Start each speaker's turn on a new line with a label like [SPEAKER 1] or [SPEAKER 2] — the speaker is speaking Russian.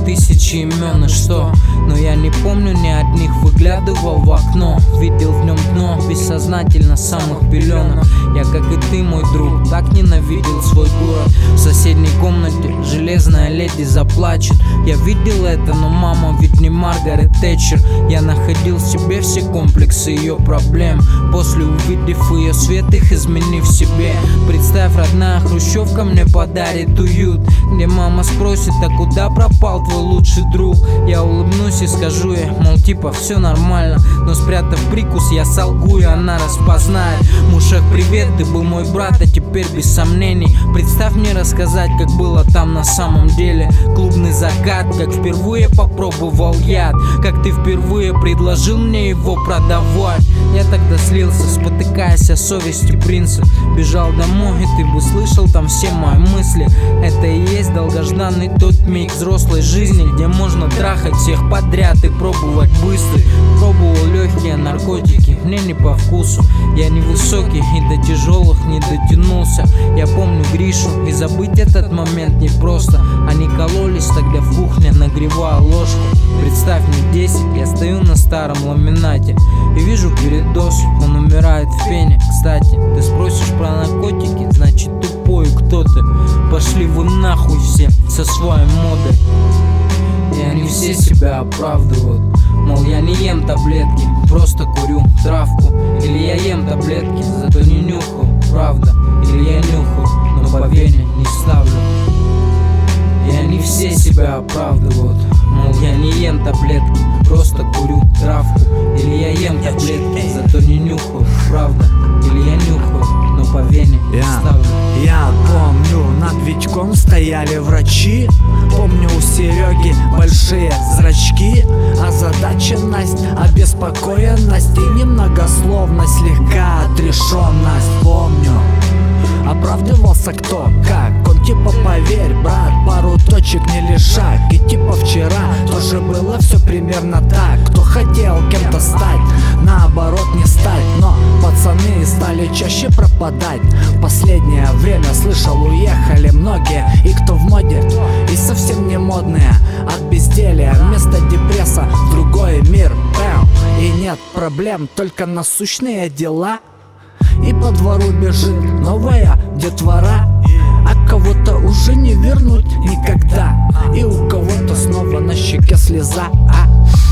[SPEAKER 1] тысячи имен и что? Но я не помню ни одних, выглядывал в окно, видел в нем дно, бессознательно самых пеленок. Я, как и ты, мой друг, так ненавидел свой город. В соседней комнате железная леди заплачет. Я видел это, но мама ведь не Маргарет Тэтчер. Я находил в себе все комплексы ее проблем, после увидев ее свет, их изменив себе. Представь, родная хрущевка мне подарит уют, где мама спросит: а куда пропал твой лучший друг? Я улыбнусь и скажу ей, мол, типа все нормально. Но спрятав прикус, я солгу, и она распознает. Мушек, привет, ты был мой брат, а теперь без сомнений представь мне рассказать, как было там на самом деле. Клубный закат, как впервые попробовал яд, как ты впервые предложил мне его продавать. Я тогда слился, спотыкаясь о совести принца. Бежал домой, и ты бы слышал там все мои мысли. Это и есть долгожданный тот миг взрослой жизни, где можно трахать всех подряд и пробовать быстро. Пробовал легкие наркотики, мне не по вкусу. Я невысокий и до тяжелых не дотянулся. Я помню Гришу, и забыть этот момент непросто. Они кололись тогда в кухне, нагревая ложку. Представь, мне 10, я стою на старом ламинате и вижу передоз, он умирает в пене. Кстати, ты спросишь про наркотики, значит тупой кто ты. Пошли вы нахуй все со своей модой. И они все себя оправдывают, мол, я не ем таблетки, просто курю травку. Или я ем таблетки, зато не нюхаю, правда. Или я нюхаю, но по вене не ставлю. И они все себя оправдывают, мол, я не ем таблетки, просто курю травку. Или я ем таблетки, зато не нюхаю, правда. Или я нюхаю, но по вене не ставлю.
[SPEAKER 2] Я помню, над Витьком стояли врачи. Помню, у Сереги большие зрачки, озадаченность, обеспокоенность и немногословность, слегка отрешенность. Помню, оправдывался кто как, он типа поверь, брат, пару точек не лишак. И типа вчера тоже было все примерно так. Кто хотел кем-то стать, наоборот не стать. Но пацаны стали чаще пропадать. В последнее время слышал, уехали многие. И кто в моде, и совсем не модные. От безделия вместо депресса в другой мир. И нет проблем, только насущные дела. И по двору бежит новая детвора, а кого-то уже не вернуть никогда. И у кого-то снова на щеке слеза.